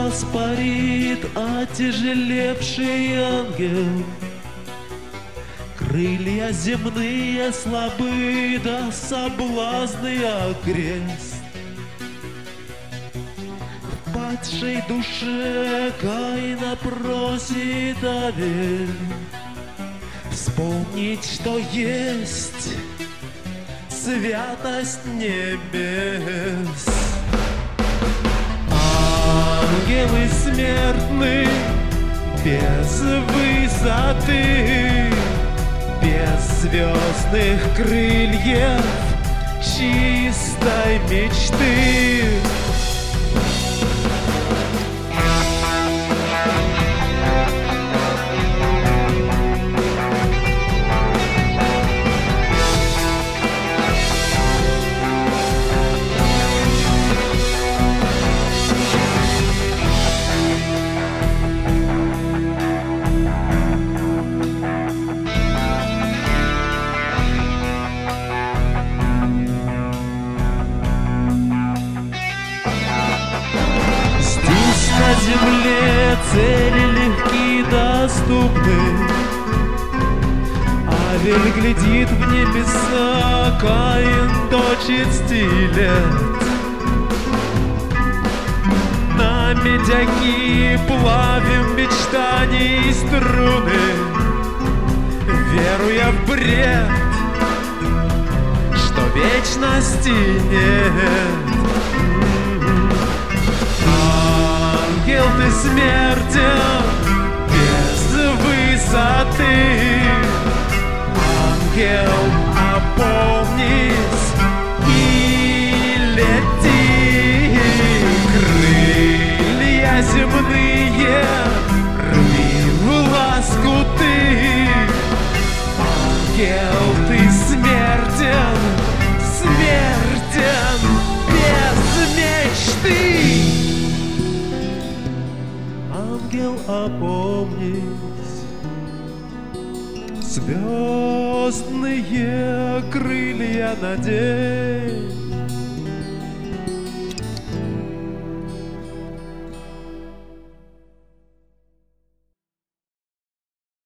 вас парит отяжелевший ангел. Крылья земные слабы, да соблазны окрест. В падшей душе Каина просит Авель вспомнить, что есть святость небес. Ангелы смертны без высоты, без звездных крыльев чистой мечты. На земле цели легки, доступны. Авель глядит в небеса, Каин точит стилет. На медяки плавим мечтаний струны, веруя в бред, что вечности нет. Ангел, ты смертен без высоты. Ангел, опомнись и лети. Крылья земные рви в лоскуты. Ангел, ты смертен, смертен без мечты. Ангел, опомнись, звездные крылья надень.